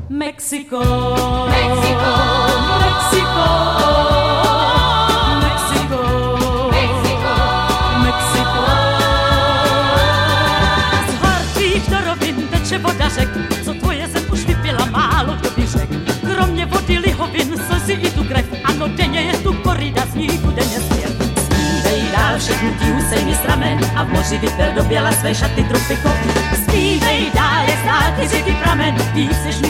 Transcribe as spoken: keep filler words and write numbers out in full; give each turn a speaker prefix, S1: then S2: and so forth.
S1: Mexiko, Mexiko, Mexiko, Mexiko, Mexiko, Mexiko. Z hartých do rovin teče voda řek, co tvoje zem už vypila málo kdo by řek. Kromě vody lihovin, slzy i tu krev, ano denně je tu korida, z ní bude nesměr. Zpívej dál všechny tí husejny z ramen a v moři vyper do běla své šaty trupiko. Zpívej dál, je znát ty pramen, ty seš mi